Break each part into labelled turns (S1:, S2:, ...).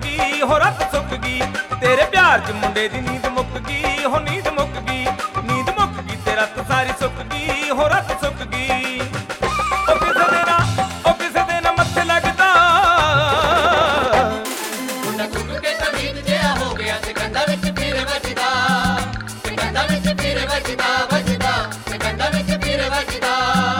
S1: गई हो रत सुक गई तेरे प्यार च मुंडे दी नींद मुक गई हो नींद मुक गई नींद मुक गई ते रत सारी सुक गई हो रत सुक गई ओ किसे दे ना मत्थे लगदा
S2: मुंडा कुक के तमीज जिहा हो गया ते कंधा विच फिर वजदा ते कंधा विच फिर वजदा वजदा ते कंधा विच फिर वजदा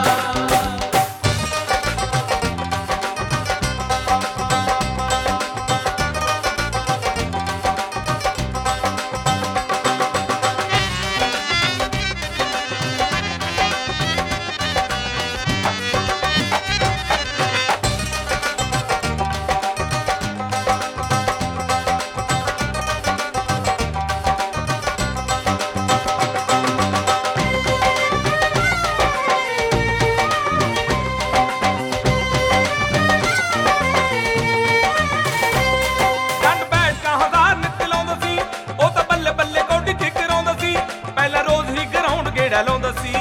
S1: ਲਾਉਂਦਾ ਸੀ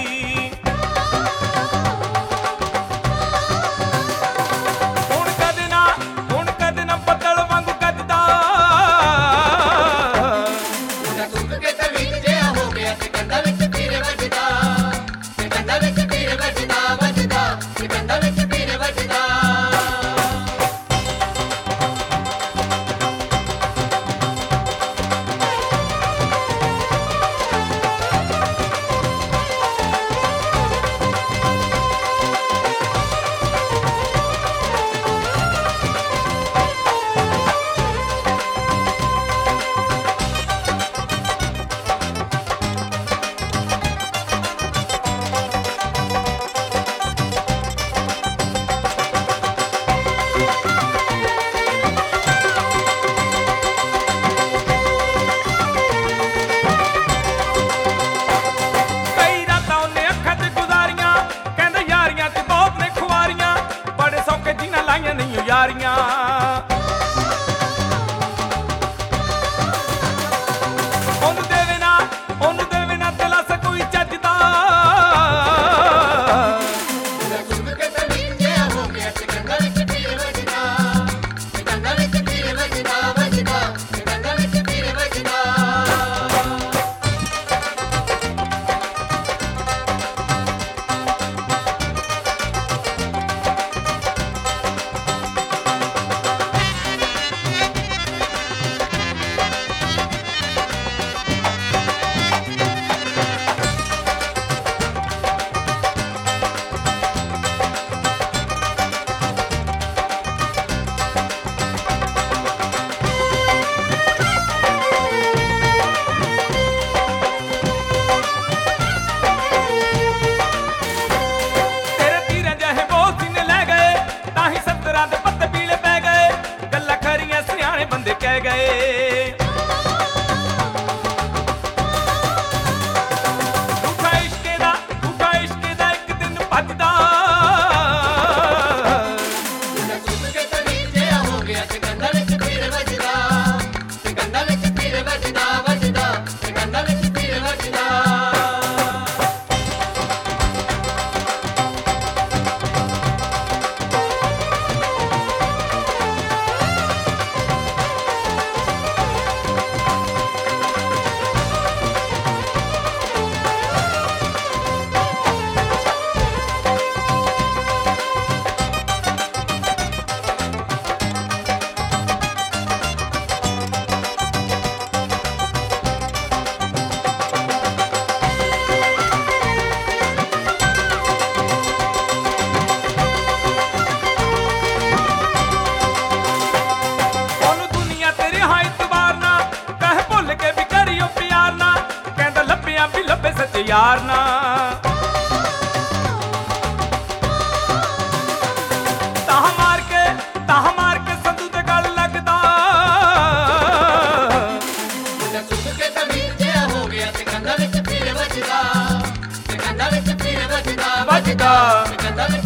S1: ਹੁਣ ਕਦੇ ਨਾ ਬੱਦਲ ਵਾਂਗੂ ਕੱਜਦਾ
S2: ਮੁੰਡਾ ਕੁੱਕ ਕੇ ਤਮੀਜ਼ ਜਿਹਾ ਹੋ ਗਿਆ ਤੇ ਕੰਧਾਂ ਵਿੱਚ ਪੀਰ ਵੱਜਦਾ ਤੇ ਕੰਧਾਂ ਵਿੱਚ ਪੀਰ ਵੱਜਦਾ ਵੱਜਦਾ ਤੇ ਕੰਧਾਂ ਵਿੱਚ ਪੀਰ ਵੱਜਦਾ
S1: यारियां ओनू देवे ना दिला से कोई चजदा
S2: कुक के तमीज जिहा हो गया ते कंधां विच पीर वजदा ते कंधां विच पीर वजदा वजदा ते कंधां विच पीर वजदा
S1: बंदे कह गए झूठा इश्के दा एक दिन भजदा
S2: कुक के तमीज जिहा हो गया ते कंधां विच पीर वजदा ते कंधां विच पीर वजदा वजदा ते कंधां विच पीर वजदा
S1: यार ना ताह मार के संधू ते गल लगदा
S2: मुंडा कुक के तमीज जिहा हो गया ते कंधां विच पीर वजदा ते कंधां विच पीर वजदा वजदा ते कंधां